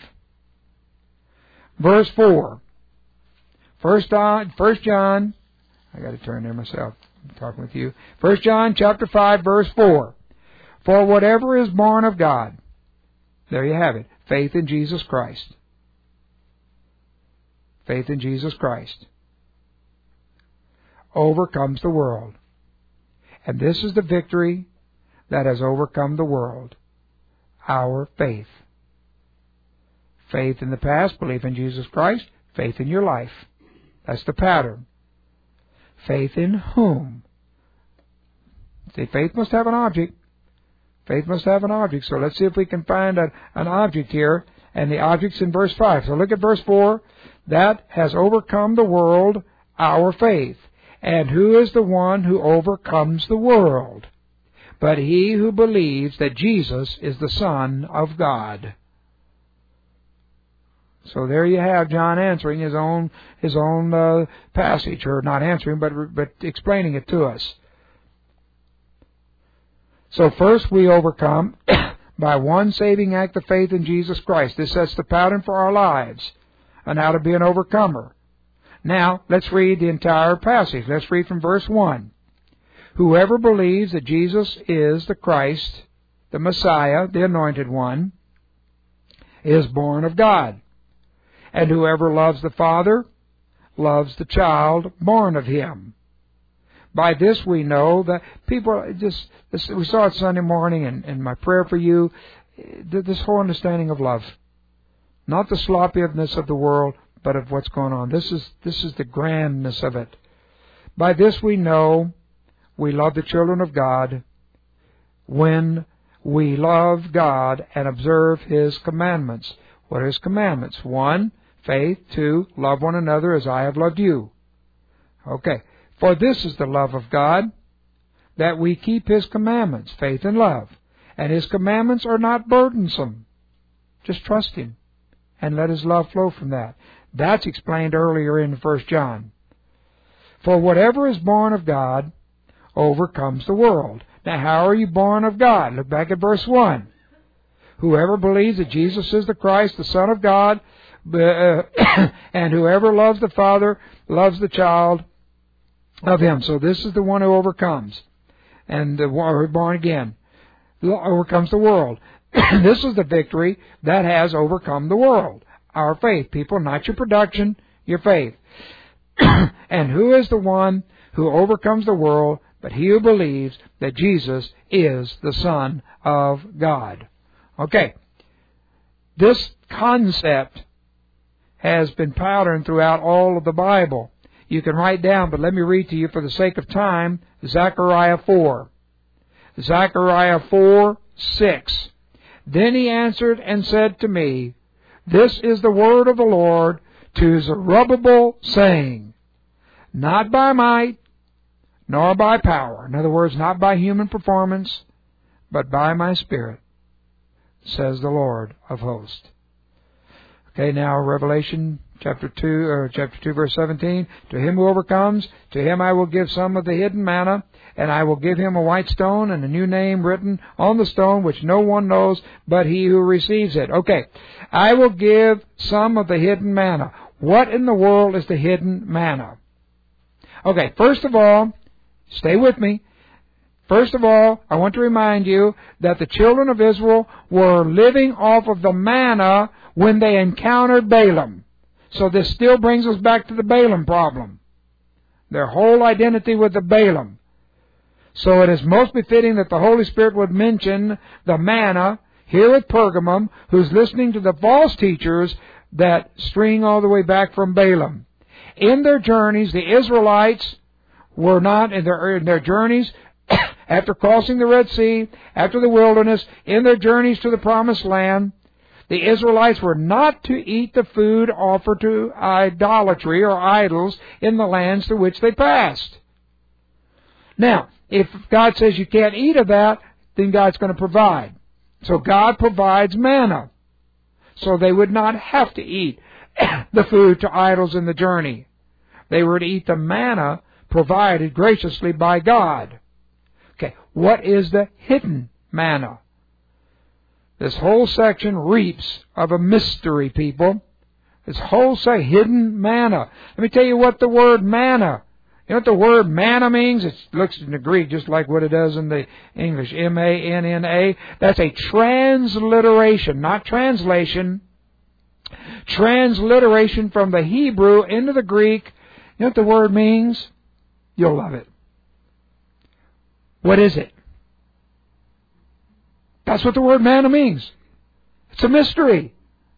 Verse 4. 1 John, I got to turn there myself. I'm talking with you. 1 John chapter 5 verse 4. For whatever is born of God, there you have it, faith in Jesus Christ. Faith in Jesus Christ overcomes the world. And this is the victory that has overcome the world. Our faith. Faith in the past, belief in Jesus Christ, faith in your life. That's the pattern. Faith in whom? See, faith must have an object. Faith must have an object. So let's see if we can find an object here. And the object's in verse 5. So look at verse 4. That has overcome the world, our faith. And who is the one who overcomes the world? But he who believes that Jesus is the Son of God. So there you have John answering his own passage, or not answering, but explaining it to us. So first we overcome by one saving act of faith in Jesus Christ. This sets the pattern for our lives on how to be an overcomer. Now, let's read the entire passage. Let's read from verse 1. Whoever believes that Jesus is the Christ, the Messiah, the Anointed One, is born of God. And whoever loves the Father loves the child born of Him. By this we know that people we saw it Sunday morning, and my prayer for you, this whole understanding of love. Not the sloppiness of the world, but of what's going on. This is the grandness of it. By this we know we love the children of God when we love God and observe His commandments. What are His commandments? 1, faith. 2, love one another as I have loved you. Okay. For this is the love of God, that we keep His commandments, faith and love. And His commandments are not burdensome. Just trust Him and let His love flow from that. That's explained earlier in 1 John. For whatever is born of God overcomes the world. Now, how are you born of God? Look back at verse 1. Whoever believes that Jesus is the Christ, the Son of God, and whoever loves the Father loves the child of Him. So this is the one who overcomes. And born again overcomes the world. This is the victory that has overcome the world. Our faith, people, not your production, your faith. And who is the one who overcomes the world but he who believes that Jesus is the Son of God? Okay. This concept has been patterned throughout all of the Bible. You can write down, but let me read to you for the sake of time, Zechariah 4. Zechariah 4:6. Then he answered and said to me, This is the word of the Lord to Zerubbabel, saying, Not by might, nor by power. In other words, not by human performance, but by my Spirit, says the Lord of hosts. Okay, now Revelation chapter 2, verse 17. To him who overcomes, to him I will give some of the hidden manna, and I will give him a white stone and a new name written on the stone, which no one knows but he who receives it. Okay, I will give some of the hidden manna. What in the world is the hidden manna? Okay, first of all, stay with me. First of all, I want to remind you that the children of Israel were living off of the manna when they encountered Balaam. So this still brings us back to the Balaam problem. Their whole identity with the Balaam. So it is most befitting that the Holy Spirit would mention the manna here at Pergamum, who's listening to the false teachers that string all the way back from Balaam. In their journeys, the Israelites were not in their journeys after crossing the Red Sea, after the wilderness, in their journeys to the Promised Land. The Israelites were not to eat the food offered to idolatry or idols in the lands through which they passed. Now, if God says you can't eat of that, then God's going to provide. So God provides manna. So they would not have to eat the food to idols in the journey. They were to eat the manna provided graciously by God. Okay, what is the hidden manna? This whole section reeks of a mystery, people. This whole section, hidden manna. Let me tell you what the word manna. You know what the word manna means? It looks in the Greek just like what it does in the English. M-A-N-N-A. That's a transliteration, not translation. Transliteration from the Hebrew into the Greek. You know what the word means? You'll love it. What is it? That's what the word manna means. It's a mystery.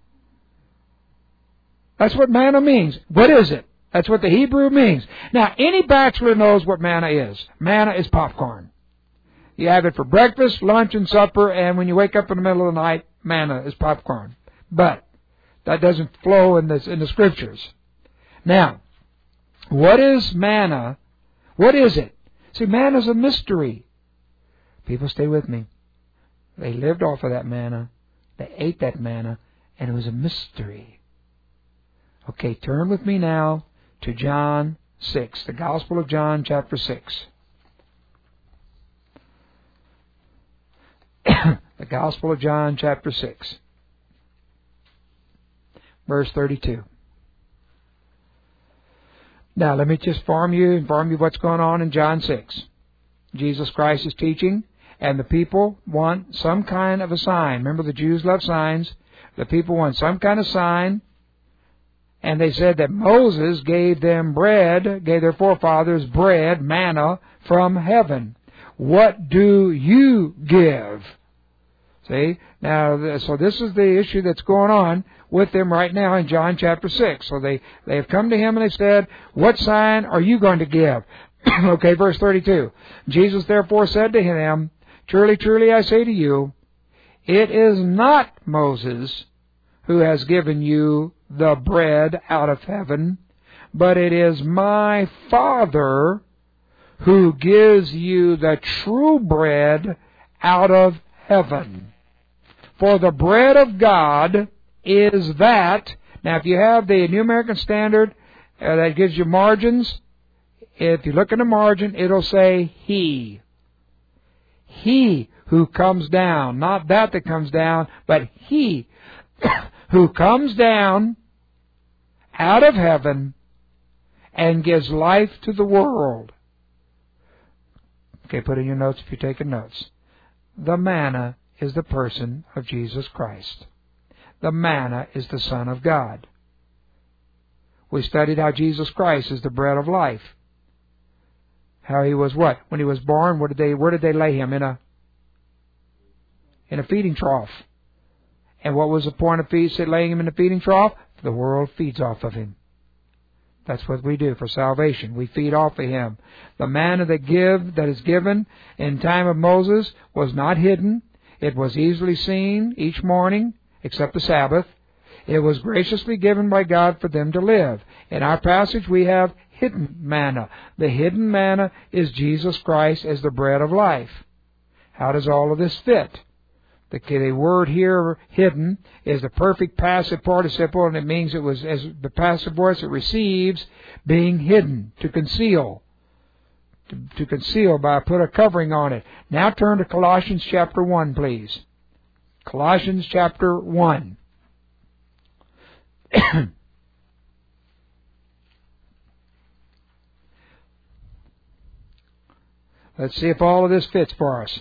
That's what manna means. What is it? That's what the Hebrew means. Now, any bachelor knows what manna is. Manna is popcorn. You have it for breakfast, lunch, and supper, and when you wake up in the middle of the night, manna is popcorn. But that doesn't flow in the Scriptures. Now, what is manna? What is it? See, manna is a mystery. People, stay with me. They lived off of that manna. They ate that manna, and it was a mystery. Okay, turn with me now to John 6, the Gospel of John, chapter 6. The Gospel of John, chapter 6, verse 32. Now, let me just inform you what's going on in John 6. Jesus Christ is teaching, and the people want some kind of a sign. Remember, the Jews love signs. The people want some kind of sign. And they said that Moses gave them bread, gave their forefathers bread, manna, from heaven. What do you give? See? Now, so this is the issue that's going on with them right now in John chapter 6. So they have come to him and they said, what sign are you going to give? Okay, verse 32. Jesus therefore said to him, truly, truly, I say to you, it is not Moses who has given you the bread out of heaven, but it is my Father who gives you the true bread out of heaven. For the bread of God is that. Now, if you have the New American Standard that gives you margins, if you look in the margin, it'll say He. He who comes down, not that comes down, but He who comes down out of heaven and gives life to the world. Okay, put in your notes if you're taking notes. The manna is the person of Jesus Christ. The manna is the Son of God. We studied how Jesus Christ is the bread of life. How he was what? When he was born, where did they lay him? In a feeding trough. And what was the point of laying him in a feeding trough? The world feeds off of him. That's what we do for salvation. We feed off of him. The manna that is given in time of Moses was not hidden. It was easily seen each morning, except the Sabbath. It was graciously given by God for them to live. In our passage, we have hidden manna. The hidden manna is Jesus Christ as the bread of life. How does all of this fit? The word here, hidden, is the perfect passive participle, and it means it was, as the passive voice, it receives, being hidden, to conceal. To conceal by put a covering on it. Now turn to Colossians chapter 1, please. Colossians chapter 1. Let's see if all of this fits for us.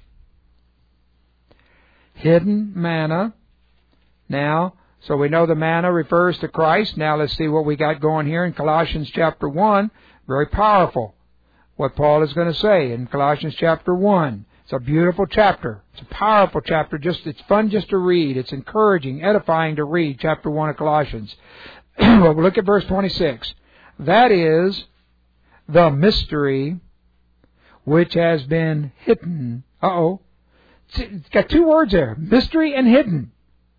Hidden manna. Now, so we know the manna refers to Christ. Now let's see what we got going here in Colossians chapter 1. Very powerful. what Paul is going to say in Colossians chapter 1. It's a beautiful chapter. It's a powerful chapter. It's fun just to read. It's encouraging, edifying to read chapter 1 of Colossians. Well, look at verse 26. That is the mystery which has been hidden. It's got two words there. Mystery and hidden.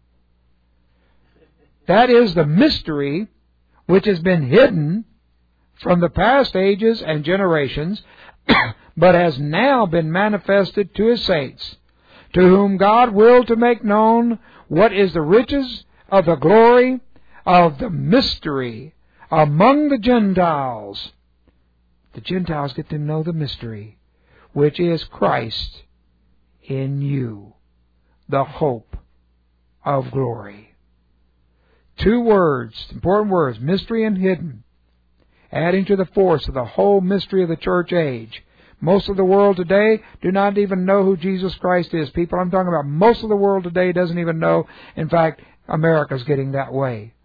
That is the mystery which has been hidden from the past ages and generations, but has now been manifested to His saints, to whom God willed to make known what is the riches of the glory of the mystery among the Gentiles. The Gentiles get to know the mystery, which is Christ in you, the hope of glory. Two words, important words, mystery and hidden, adding to the force of the whole mystery of the church age. Most of the world today do not even know who Jesus Christ is. People I'm talking about, most of the world today doesn't even know. In fact, America's getting that way.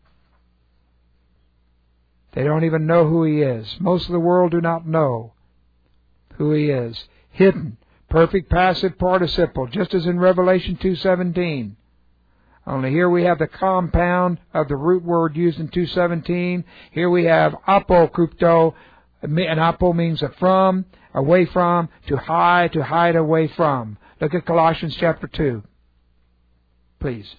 They don't even know who He is. Most of the world do not know who He is. Hidden, perfect passive participle, just as in Revelation 2:17. Only here we have the compound of the root word used in 2:17. Here we have apokrypto, and apo means a from, away from, to hide away from. Look at Colossians chapter 2, please.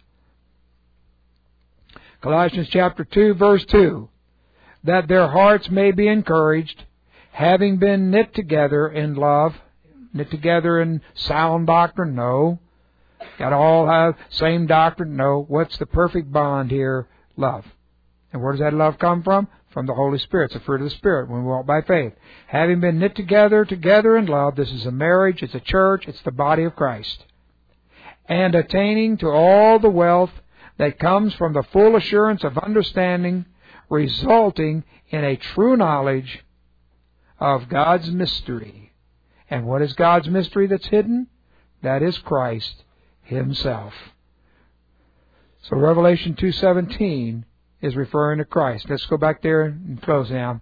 Colossians chapter 2, verse 2. That their hearts may be encouraged, having been knit together in love. Knit together in sound doctrine? No. Got to all have same doctrine? No. What's the perfect bond here? Love. And where does that love come from? From the Holy Spirit. It's the fruit of the Spirit when we walk by faith. Having been knit together in love. This is a marriage. It's a church. It's the body of Christ. And attaining to all the wealth that comes from the full assurance of understanding, resulting in a true knowledge of God's mystery. And what is God's mystery that's hidden? That is Christ Himself. So Revelation 2:17 is referring to Christ. Let's go back there and close now.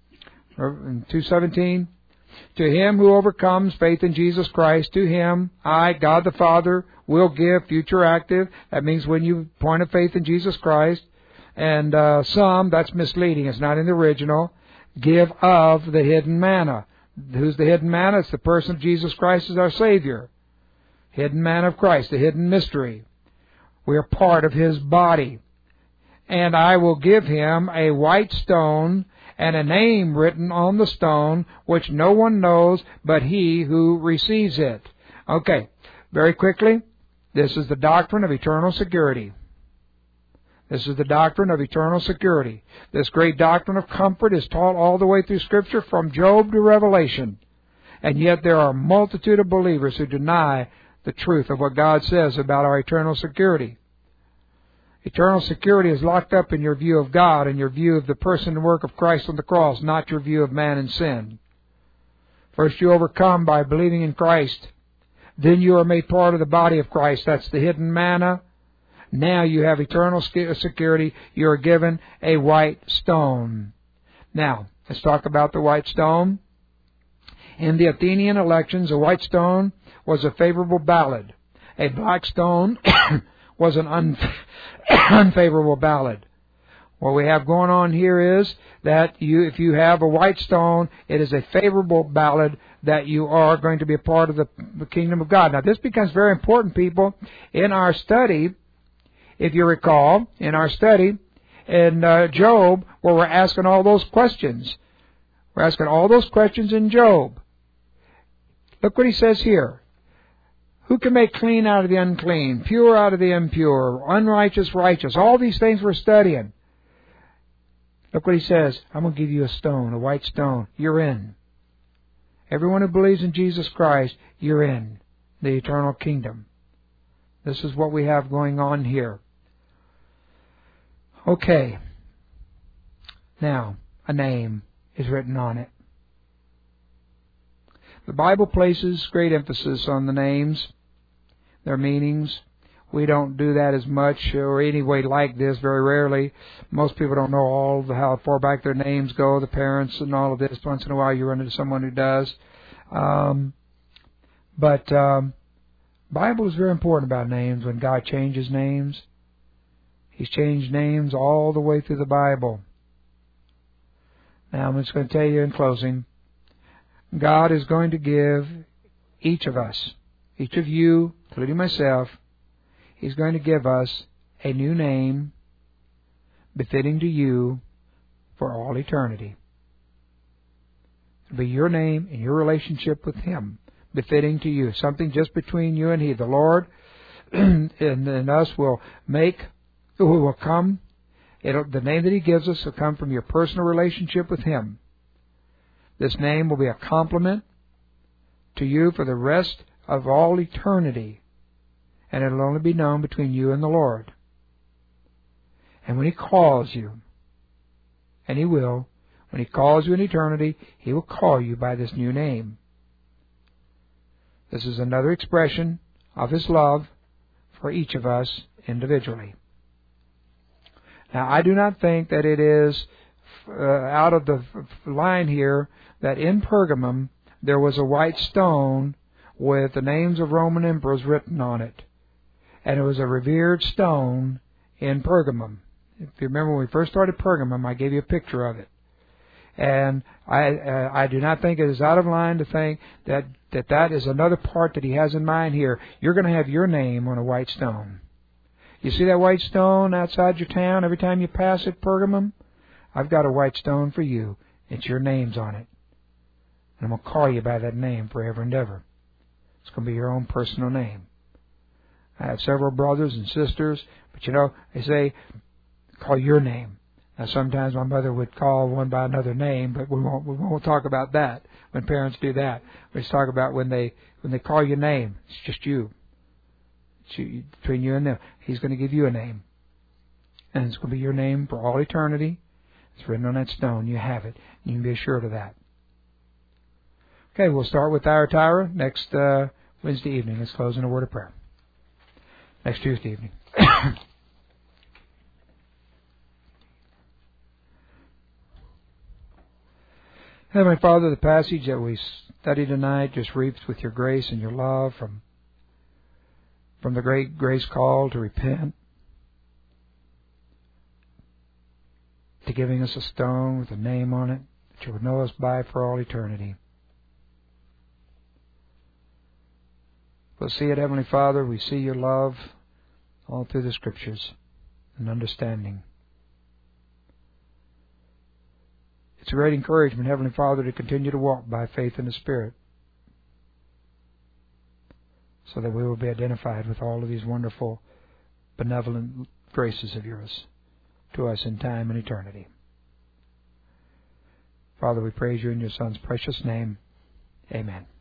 In 2:17, to Him who overcomes, faith in Jesus Christ, to Him, I, God the Father, will give, future active. That means when you point of faith in Jesus Christ. And some, that's misleading. It's not in the original. Give of the hidden manna. Who's the hidden manna? It's the person of Jesus Christ as our Savior. Hidden manna of Christ, the hidden mystery. We are part of His body. And I will give him a white stone and a name written on the stone, which no one knows but he who receives it. Okay, very quickly, this is the doctrine of eternal security. This is the doctrine of eternal security. This great doctrine of comfort is taught all the way through Scripture from Job to Revelation. And yet there are a multitude of believers who deny the truth of what God says about our eternal security. Eternal security is locked up in your view of God and your view of the person and work of Christ on the cross, not your view of man and sin. First you overcome by believing in Christ. Then you are made part of the body of Christ. That's the hidden manna. Now you have eternal security. You are given a white stone. Now, let's talk about the white stone. In the Athenian elections, a white stone was a favorable ballot. A black stone was an unfavorable ballot. What we have going on here is that if you have a white stone, it is a favorable ballot that you are going to be a part of the kingdom of God. Now, this becomes very important, people. In our study, if you recall, in our study in Job, where we're asking all those questions. We're asking all those questions in Job. Look what he says here. Who can make clean out of the unclean, pure out of the impure, unrighteous righteous? All these things we're studying. Look what he says. I'm going to give you a stone, a white stone. You're in. Everyone who believes in Jesus Christ, you're in the eternal kingdom. This is what we have going on here. Okay. Now, a name is written on it. The Bible places great emphasis on the names, their meanings. we don't do that as much, or anyway like this, very rarely. Most people don't know how far back their names go, the parents and all of this. Once in a while you run into someone who does. But Bible is very important about names. When God changes names, He's changed names all the way through the Bible. Now I'm just going to tell you in closing, God is going to give each of us, each of you, including myself, He's going to give us a new name befitting to you for all eternity. It'll be your name and your relationship with Him, befitting to you. Something just between you and He. The Lord and us will come. The name that He gives us will come from your personal relationship with Him. This name will be a compliment to you for the rest of all eternity. And it'll only be known between you and the Lord. And when He calls you, and He will, when He calls you in eternity, He will call you by this new name. This is another expression of His love for each of us individually. Now, I do not think that it is out of the line here that in Pergamum there was a white stone with the names of Roman emperors written on it. And it was a revered stone in Pergamum. If you remember when we first started Pergamum, I gave you a picture of it. And I do not think it is out of line to think that is another part that He has in mind here. You're going to have your name on a white stone. You see that white stone outside your town every time you pass it, Pergamum? I've got a white stone for you. It's your name's on it. And I'm going to call you by that name forever and ever. It's going to be your own personal name. I have several brothers and sisters, but they say, call your name. Now sometimes my mother would call one by another name, but we won't talk about that when parents do that. We just talk about when they call your name. It's just you. It's between you and them. He's going to give you a name. And it's going to be your name for all eternity. It's written on that stone. You have it. You can be assured of that. Okay, we'll start with Thyatira next Wednesday evening. Let's close in a word of prayer. Next Tuesday evening. Heavenly Father, the passage that we study tonight just reaps with your grace and your love from the great grace call to repent, to giving us a stone with a name on it that you would know us by for all eternity. We'll see it, Heavenly Father. We see your love all through the Scriptures and understanding. It's a great encouragement, Heavenly Father, to continue to walk by faith in the Spirit so that we will be identified with all of these wonderful, benevolent graces of yours to us in time and eternity. Father, we praise you in your Son's precious name. Amen.